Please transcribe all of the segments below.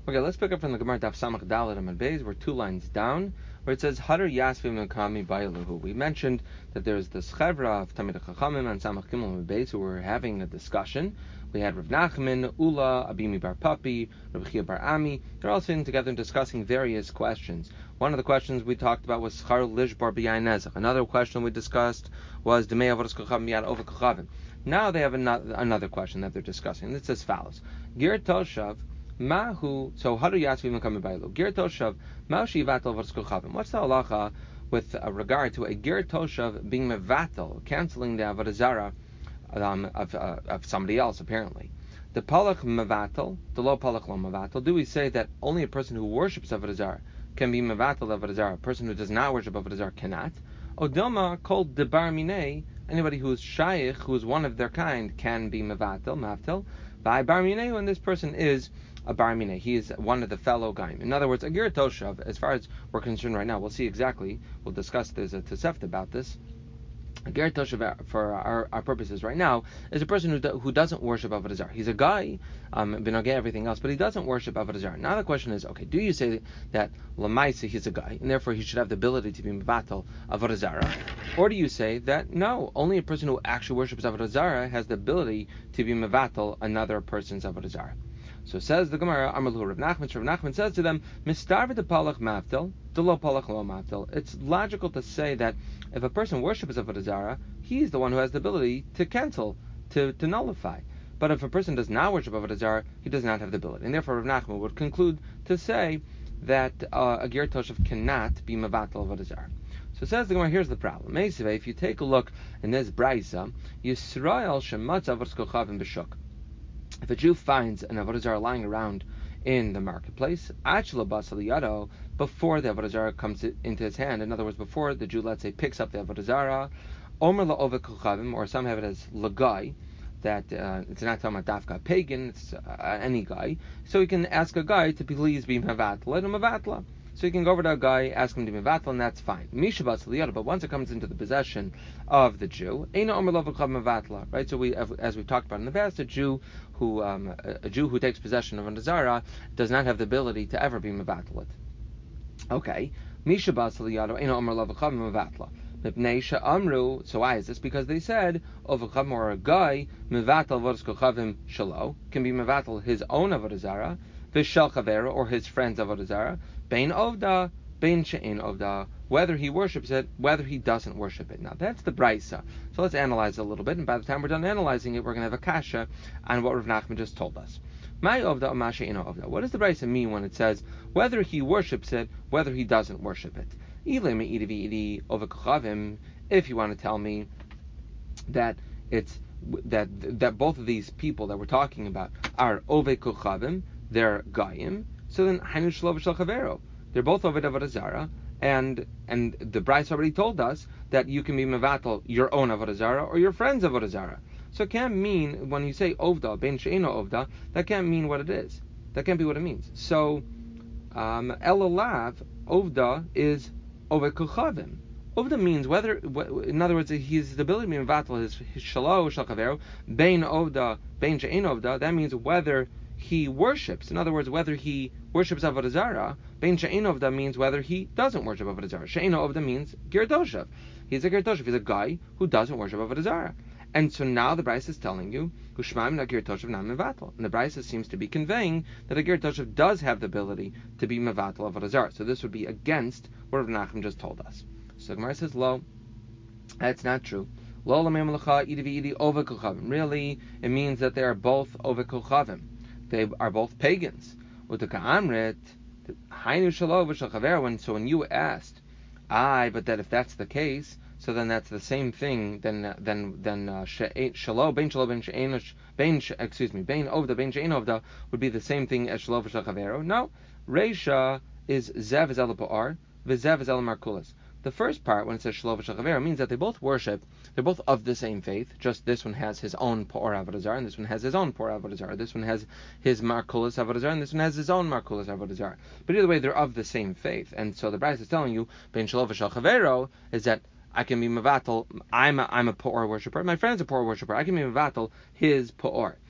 Okay, let's pick up from the Gemara Daf Samach Dalet Amud Beis. We're 2 lines down, where it says Hadar Yasvim Mekami Bailuhu. We mentioned that there's this chevra of Tamid Chachamim and Samach Gimel Amud Beis who were having a discussion. We had Rav Nachman, Ula, Abimi Bar Papi, Rav Chia Bar Ami. They're all sitting together and discussing various questions. One of the questions we talked about was Schar Lishbar B'Yayin Nezach. Another question we discussed was Demei Avodas Kochavim Yad Over Kochavim. Now they have another question that they're discussing. It's as follows: Ger Toshav Mahu. So how do Yasvim come by lo? Ger Toshav Mahu Shivatel Avodas Kochavim. What's the halacha with regard to a Ger Toshav being mevatel, canceling the Avodah Zarah of somebody else, apparently? The palach mevatel, the lo palach lo mevatel. Do we say that only a person who worships Avodah Zarah can be mevatel Avodah Zarah? A person who does not worship Avodah Zarah cannot. Odoma called debar minei. Anybody who is shaykh, who is one of their kind, can be mevatel, mavtel. By bar minei, when this person is a bar minei, he is one of the fellow gaim. In other words, a ger toshav, as far as we're concerned right now, we'll see exactly. We'll discuss. There's a tosefta about this. A ger toshav, for our purposes right now, is a person who doesn't worship Avodah Zarah. He's a guy, benogay everything else, but he doesn't worship Avodah Zarah. Now the question is, okay, do you say that lamaisa he's a guy, and therefore he should have the ability to be mevatel Avodah Zarah, or do you say that no, only a person who actually worships Avodah Zarah has the ability to be mevatel another person's Avodah Zarah? So says the Gemara, Amarlu Rav Nachman. Rav Nachman says to them, Mistarva de palach mavtel, de lo palach lo mavtel. It's logical to say that if a person worships Avodah Zarah, he's the one who has the ability to cancel, to nullify. But if a person does not worship Avodah Zarah, he does not have the ability. And therefore Rav Nachman would conclude to say that a ger toshav cannot be mevatel Avodah Zarah. So says the Gemara, here's the problem. If you take a look in this brayza, Yisrael shematz avodas kochavim b'shuk. If a Jew finds an Avodah Zarah lying around in the marketplace, before the Avodah Zarah comes into his hand, in other words, before the Jew, let's say, picks up the Avodah Zarah, Omer la'ovek kochavim, or some have it as lagai, that it's not talking about dafka pagan, it's any guy. So he can ask a guy to please be mevatla, let him mevatla. So you can go over to a guy, ask him to be mevatla, and that's fine. But once it comes into the possession of the Jew, right? So as we've talked about in the past, a Jew who takes possession of a Nazara does not have the ability to ever be mevatla. Okay, so why is this? Because they said or a guy mevatel avodas kochavim shalo can be mevatel his own avodah zarah, v'shel chavera or his friend's avodah zarah, bein ovda, bein she'ein ovda, whether he worships it, whether he doesn't worship it. Now that's the braysa. So let's analyze it a little bit, and by the time we're done analyzing it, we're going to have a kasha on what Rav Nachman just told us. My ovda or ma she'ein ovda. What does the braysa mean when it says whether he worships it, whether he doesn't worship it? If you want to tell me that it's that both of these people that we're talking about are ove kochavim, they're gayim, so then hainu shelo v'shel chavero, they're both oved avodah zarah, and the Bryce already told us that you can be mevatel your own avodah zarah or your friend's avodah zarah. So it can't mean, when you say ovda ben she'eno ovda, that can't mean what it is. That can't be what it means. So elalav ovda is ove kochavim. Ovda means whether, in other words, his ability to be mevatel his shalo shel chavero bein ovda bein she'ein ovda. That means whether he worships. In other words, whether he worships avodah zarah. Bein she'ein ovda means whether he doesn't worship avodah zarah. She'ein ovda means ger toshav. He's a ger toshav. He's a guy who doesn't worship avodah zarah. And so now the Brisa is telling you, Hushmaim na ger toshav na mevatel. And the Brisa seems to be conveying that a ger toshav does have the ability to be mevatel avodah zarah. So this would be against what Rav Nachman just told us. So Gemara says, lo, that's not true. Lo lamem lecha idi v'idi ove kochavim. Really, it means that they are both ove kochavim. They are both pagans. Utaka amrit, hainu shalo v'shel chaver. So when you asked, but that if that's the case, so then that's the same thing. Then shalo ben she'ein bein ovda ben she'ein ovda would be the same thing as shalo v'shel chaver. No, reisha is zev is el pa'ar, v'zev is el markulas. The first part, when it says shelo v'shel chavero, means that they both worship, they're both of the same faith, just this one has his own Pa'or Avodah Zarah, and this one has his own Pa'or Avodah Zarah. This one has his Markulas Avodah Zarah, and this one has his own Markulas Avodah Zarah. But either way, they're of the same faith. And so the Bryce is telling you, Ben shelo v'shel chavero, is that I can be mevatel, I'm a Pa'or worshiper, my friend's a Pa'or worshiper, I can be mevatel his Pa'or.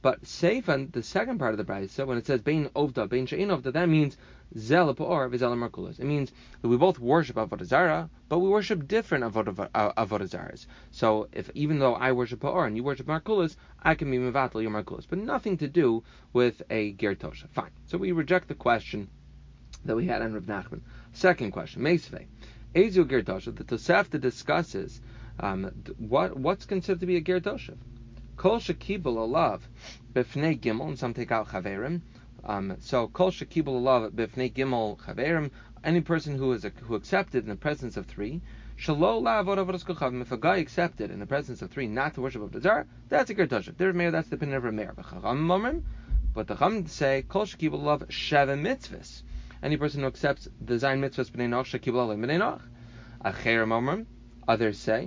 But Seifan, the second part of the Brisa, when it says Bein Ovda, Bein She'ein Ovda, that means Zel Pa'or v'Zel Merkulos. It means that we both worship Avodah Zarah, but we worship different Avodah Zarahs. So if even though I worship Pa'or and you worship Merkulos, I can be Mevatel your Merkulos, but nothing to do with a Ger Toshav. Fine. So we reject the question that we had on Rav Nachman. Second question, Meisvei. Ezu Ger Toshav, the Tosefta discusses what's considered to be a Ger Toshav. Kol shekibul olav b'fnei gimel, and some take out chaverim. So kol shekibul olav b'fnei gimel chaverim, any person who accepted in the presence of three, shalo la'avod avodas kochavim. If a guy accepted in the presence of three not to worship Avodah Zarah, that's a ger toshav. That's the opinion of Rameir. But the Chachamim say kol shekibul olav sheva mitzvahs. Any person who accepts the zayin mitzvahs b'nei noch shekibul olav b'nei noch. Acherim omrim. Others say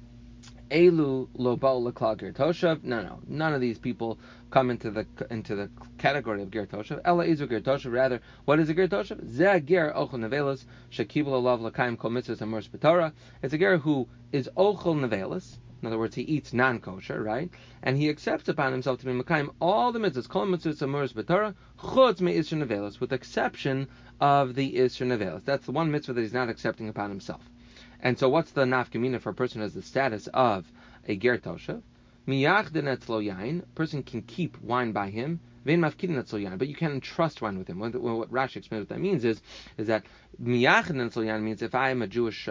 Elu lo ba'u l'klal ger toshav. No, none of these people come into the category of ger toshav. Ela izu ger toshav. Rather, what is a ger toshav? Zeh ger ochel nevelas shekibul olav l'kaim kol mitzvahs amurs b'torah. It's a ger who is ochel nevelas. In other words, he eats non-kosher, right? And he accepts upon himself to be mekayim all the mitzvahs, kol mitzvahs amurs b'torah, chutz me isur nevelas, with the exception of the isur nevelas. That's the one mitzvah that he's not accepting upon himself. And so what's the nafkamina for a person who has the status of a ger toshav? Miyachdin etzlo yain, a person can keep wine by him, vein mafkidin etzlo yain, but you can't entrust wine with him. What Rashi explains what that means is that miyachdin etzlo yain means if I'm a Jewish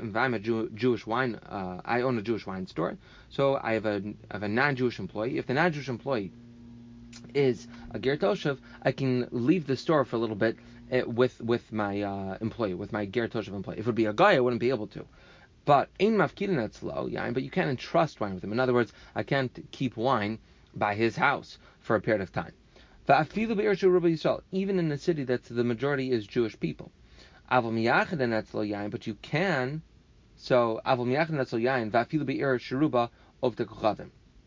wine, I own a Jewish wine store, so I have a non-Jewish employee. If the non-Jewish employee is a ger toshav, I can leave the store for a little bit with my employee, with my ger toshav employee. If it would be a guy, I wouldn't be able to. But ein mafkidin etzlo yain, but you can't entrust wine with him. In other words, I can't keep wine by his house for a period of time. Va'afilu be'ir she'ruba Yisrael, even in a city that the majority is Jewish people. Avol miyachadin etzlo yain, but you can. So avol miyachadin etzlo yain va'afilu be'ir she'ruba of the kochavim.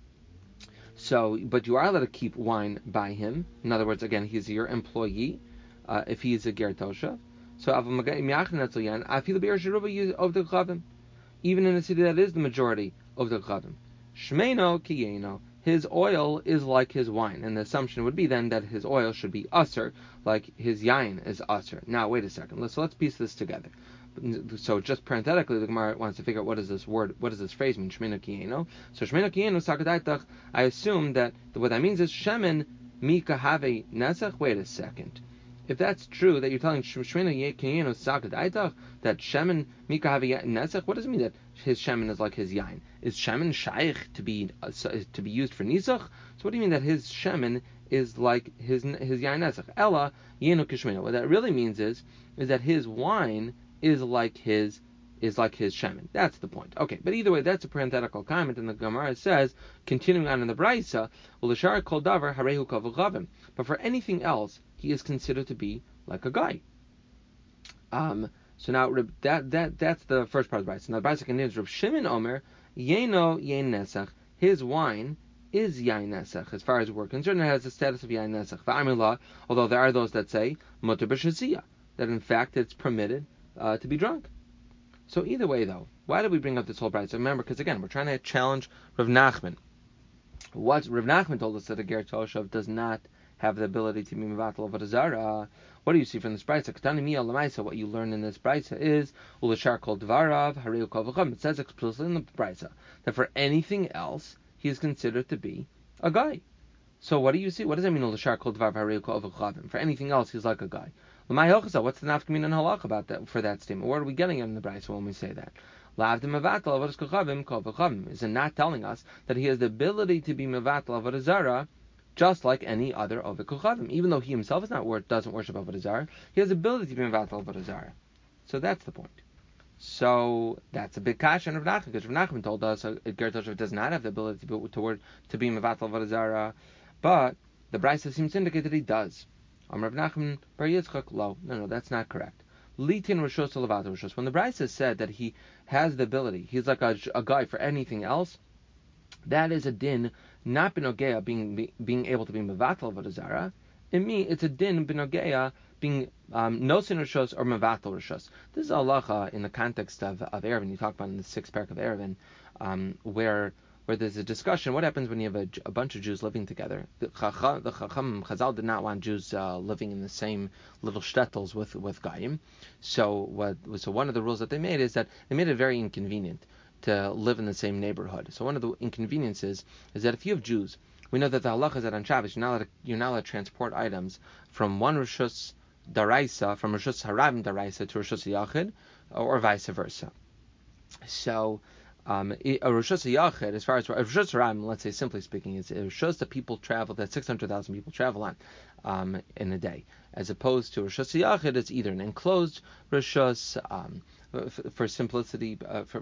So, but you are allowed to keep wine by him. In other words, again, he's your employee. If he is a ger toshav, so avol miyachadin etzlo yain afilu be'ir she'ruba of the kochavim. Even in a city that is the majority of the Chavim. Shmeino kiyeno, his oil is like his wine. And the assumption would be then that his oil should be usser, like his yain is usser. Now, wait a second. Let's piece this together. So just parenthetically, the Gemara wants to figure out what does this phrase mean, Shmeino kiyeno. So Shmeino kiyeno sakadaitach, I assume that what that means is Shemen mika have nesach. Wait a second. If that's true, that you're telling Shemina Kiyenu Sakad Aitach that Shemin Mika have Nesach, what does it mean that his Shemin is like his Yain? Is Shemin Shaykh to be used for Nisach? So what do you mean that his Shemin is like his Yain Nesach? Ella Yenu Kishmina. What that really means is that his wine is like his Shemin. That's the point. Okay, but either way, that's a parenthetical comment, and the Gemara says, continuing on in the Brisa, Ulashar Kol Davar Harehu Kavachavim. But for anything else, he is considered to be like a guy. So now that's the first part of the Brisa. Now the Brisa continues, Rav Shimon Omer, Yeno Yain Nesach, his wine is Yain Nesach. As far as we're concerned, it has the status of Yain Nesach. V'amilah, although there are those that say, Motor B'Shaziyah, that in fact it's permitted to be drunk. So either way, though, why did we bring up this whole Brisa? Remember, because again, we're trying to challenge Rav Nachman. What Rav Nachman told us that a ger toshav does not have the ability to be mevatel avodah zarah. What do you see from this brisa? Katani miya lamaisa. What you learn in this brisa is ulashar kol dvarav hareu kol v'cham. It says explicitly in the brisa that for anything else he is considered to be a guy. So what do you see? What does that mean ulashar kol dvarav hareu kol v'cham? For anything else he's like a guy. L'may hilchasa. What's the nafkamina and halach about that for that statement? What are we getting in the brisa when we say that? Lavdim mevatel avodas kochavim kol v'cham. Is it not telling us that he has the ability to be mevatel avodah zarah? Just like any other Oved Kochavim. Even though he himself doesn't worship Avodah Zarah, he has the ability to be Mevatel Avodah Zarah. So that's the point. So that's a big kasha in Rav Nachman, because Rav Nachman told us a ger toshav does not have the ability to be Mevatel Avodah Zarah, but the Brisa seems to indicate that he does. Rav Nachman Bar Yitzchak, no, that's not correct. Litin Rishos Levatel Rishos. When the Brisa said that he has the ability, he's like a guy for anything else, that is a din, not binogea being able to be mevatel avodah zarah. In me, it's a din binogea being nosin rishos or mevatel rishos. This is halacha in the context of Erevin. You talk about in the 6th parak of Erevin, where where there's a discussion. What happens when you have a bunch of Jews living together? The Chazal did not want Jews living in the same little shtetls with Goyim. So one of the rules that they made is that they made it very inconvenient to live in the same neighborhood. So one of the inconveniences is that if you have Jews, we know that the halacha is that on Shabbos you're not allowed to transport items from one Rishus Daraisa, from Rishus Harabim Daraisa to Rishus Yachid, or vice versa. So a Rishus Yachid, as far as a Rishus Harabim, let's say simply speaking, is a Rishus that people travel, that 600,000 people travel on in a day, as opposed to a Rishus Yachid, it's either an enclosed Rishus, for simplicity,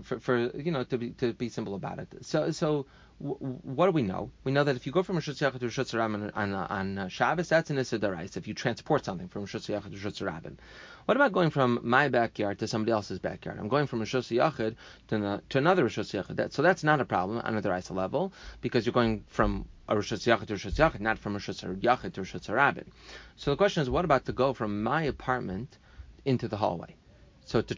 to be simple about it. So what do we know? We know that if you go from Rishus Yachid to Rishus Harabim on Shabbos, that's an Issa D'Oraisa. If you transport something from Rishus Yachid to Rishus Harabim, what about going from my backyard to somebody else's backyard? I'm going from Rishus Yachid to another Rishus Yachid. So that's not a problem on a D'Oraisa level, because you're going from a Rishus Yachid to Rishus Yachid, not from Rishus Yachid to Rishus Harabim. So the question is, what about to go from my apartment into the hallway? So to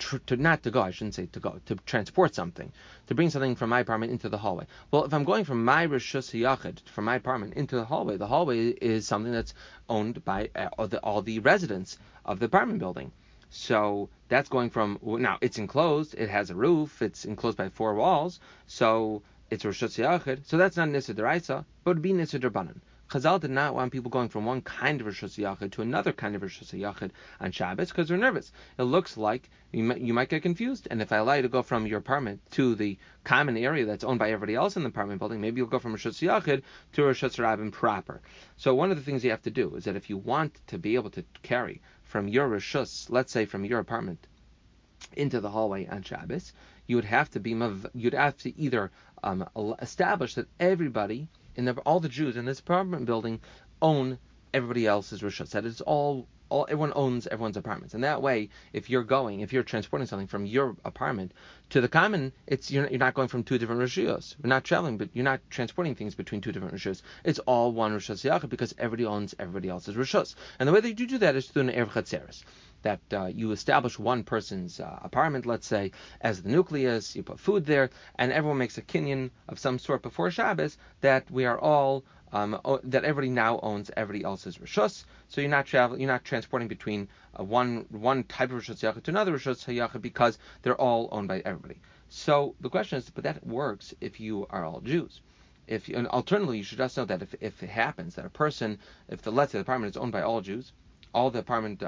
transport something, to bring something from my apartment into the hallway. Well, if I'm going from my Rishus Yachid, from my apartment into the hallway is something that's owned by all the residents of the apartment building. So that's going from, now it's enclosed, it has a roof, it's enclosed by 4 walls, so it's Rishus Yachid. So that's not Nisa D'Oraisa, but it would be Nisa D'Rabbanan. Chazal did not want people going from one kind of Rishus Yachid to another kind of Rishus Yachid on Shabbos, because they're nervous. It looks like you might get confused, and if I allow you to go from your apartment to the common area that's owned by everybody else in the apartment building, maybe you'll go from Rishus Yachid to Rishus Harabim proper. So one of the things you have to do is that if you want to be able to carry from your Rishus, let's say from your apartment, into the hallway on Shabbos, you'd have to either establish that everybody all the Jews in this apartment building own everybody else's rishus. That is everyone owns everyone's apartments. And that way, if you're transporting something from your apartment to the common, you're not going from 2 different rishus. We're not traveling, but you're not transporting things between 2 different rishus. It's all one rishus yachid, because everybody owns everybody else's rishus. And the way that you do that is through an erev chatzeres. That you establish one person's apartment, let's say, as the nucleus, you put food there, and everyone makes a kinyan of some sort before Shabbos that we are all that everybody now owns everybody else's rishus. So you're not transporting between one type of rishus yachid to another rishus yachid, because they're all owned by everybody. So the question is, but that works if you are all Jews. And alternatively, you should just know that if it happens that let's say the apartment is owned by all Jews, all the apartments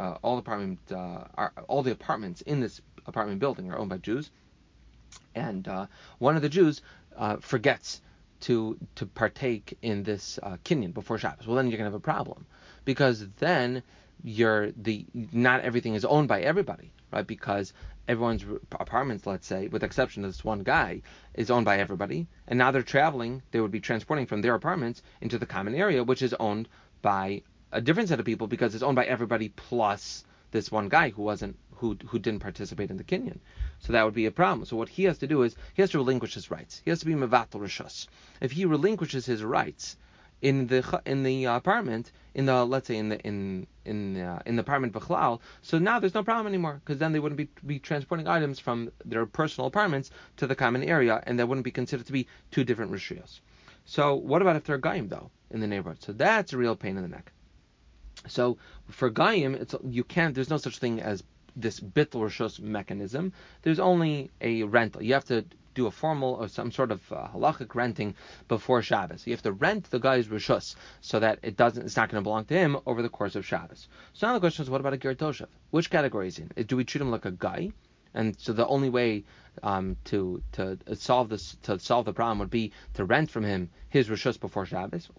in this apartment building are owned by Jews, and one of the Jews forgets to partake in this kinyan before Shabbos. Well, then you're going to have a problem, because then not everything is owned by everybody, right? Because everyone's apartments, let's say, with the exception of this one guy, is owned by everybody, and now they would be transporting from their apartments into the common area, which is owned by a different set of people, because it's owned by everybody plus this one guy who didn't participate in the kinyan. So that would be a problem. So what he has to do is he has to relinquish his rights. He has to be mevatel rishus. If he relinquishes his rights in the apartment, let's say in the apartment b'chlal, so now there's no problem anymore, because then they wouldn't be transporting items from their personal apartments to the common area, and that wouldn't be considered to be 2 different rishuyos. So what about if they're goyim though in the neighborhood? So that's a real pain in the neck. So for Goyim, there's no such thing as this bittul rishus mechanism. There's only a rental. You have to do a formal or some sort of halachic renting before Shabbos. You have to rent the guy's rishus so that it's not going to belong to him over the course of Shabbos. So now the question is, what about a ger toshav? Which category is he in? Do we treat him like a guy? And so the only way to solve the problem would be to rent from him his rishus before Shabbos,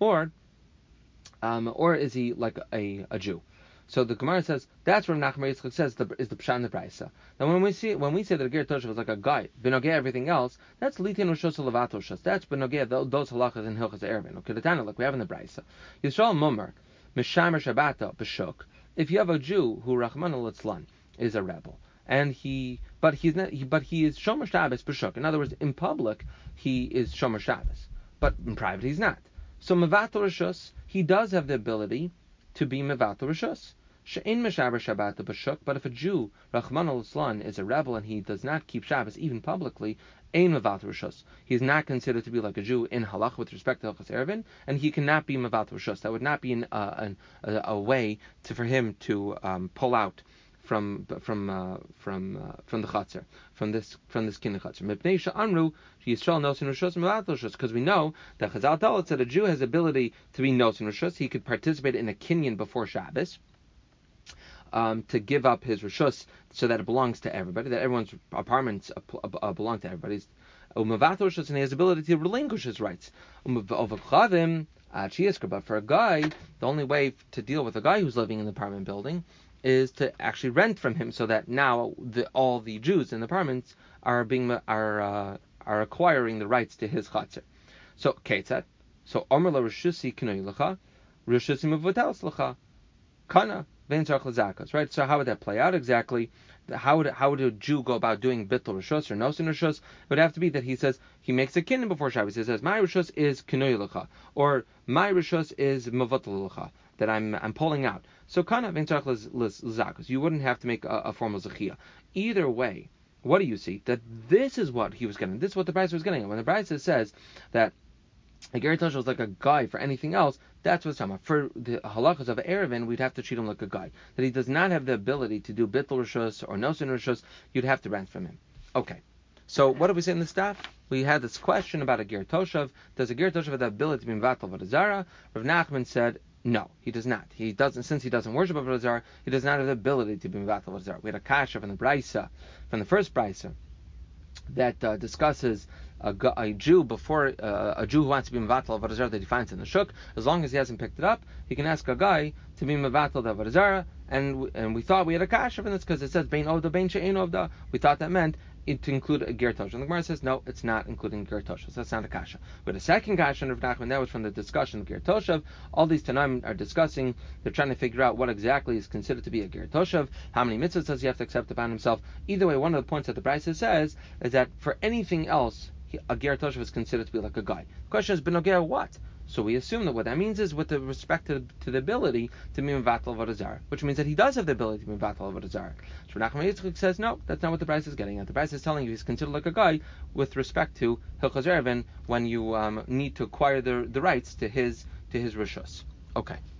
or is he like a Jew? So the Gemara says that's where Nachman Yitzchak says is the pshat in the brayso. Now when we say that a ger toshav is like a guy, benogea everything else, that's litin rishus levat rishus. That's benogea those halachas in hilchas erevin. Okay, the Tana, like we have in the brayso. Yisrael Mumar mishamer shabbata b'shuk. If you have a Jew who Rachmana litzlan is a rebel, and he is shomer Shabbos b'shuk. In other words, in public he is shomer Shabbos, but in private he's not. So mevatel rishus, he does have the ability to be mevatel rishus. She'ein meshaber Shabbat b'shuk, but if a Jew, Rachmana litzlan, is a rebel and he does not keep Shabbos even publicly, ein mevat rishus. He is not considered to be like a Jew in halach with respect to Hilchos Erevin, and he cannot be mevat rishus. That would not be a way for him to pull out from the chatzar, from this kin chatzar. Mipnei she'amru Yisrael nosin rishus mevat rishus, because we know that Chazal tell us that a Jew has the ability to be nosin rishus. He could participate in a kinyan before Shabbos. To give up his rishus so that it belongs to everybody, that everyone's apartments belong to everybody. And he has the ability to relinquish his rights. But for a guy, the only way to deal with a guy who's living in the apartment building is to actually rent from him, so that now all the Jews in the apartments are acquiring the rights to his chatzar. So Ketzat, so Omer la Rishusi Kinoy Lecha, Rishusi Mevotelis Lecha, Kana. Right? So how would that play out exactly? How would a Jew go about doing bittul rishus or nosin rishus? It would have to be that he says he makes a kinyan before Shabbos. He says my rishus is kinoy lecha, or my rishus is mevatel lecha, that I'm pulling out. So kana v'intzarach l'zakus. You wouldn't have to make a formal zechia. Either way, what do you see? That this is what he was getting. This is what the Brisa was getting. When the Brisa says that a Ger Toshel is like a guy for anything else, that's what's talking about. For the halachas of Erevin, we'd have to treat him like a guy. That he does not have the ability to do bittul rishus or nosin rishus, you'd have to rent from him. Okay. So what do we say in the staff? We had this question about a Ger Toshav. Does a Ger Toshav have the ability to be mevatel avodah zara? Rav Nachman said, no, he does not. He doesn't, since he doesn't worship avodah zara, he does not have the ability to be mevatel avodah zara. We had a kasha from the Brisa, from the first Brisa, that discusses a Jew before a Jew who wants to be mevatel avodah zara that he finds in the shuk. As long as he hasn't picked it up, he can ask a guy to be mevatel avodah zara. And we thought we had a kasha from this because it says bein ovda bein she'ein ovda. We thought that meant to include a ger toshav. And the Gemara says no, it's not including ger toshav. So that's not a kasha. We had a second kasha in Rav Nachman. That was from the discussion of ger toshav. All these Tanaim are discussing. They're trying to figure out what exactly is considered to be a ger toshav. How many mitzvahs does he have to accept upon himself? Either way, one of the points that the Brisa says is that for anything else, a ger toshav is considered to be like a guy. The question is, benogea what? So we assume that what that means is with the respect to the ability to be mevatel avodah zara, which means that he does have the ability to be mevatel avodah zara. So Nachman Yitzchak says no, that's not what the Brisa is getting at. The Brisa is telling you he's considered like a guy with respect to Hilchos Erevin when you need to acquire the rights to his rishus. Okay.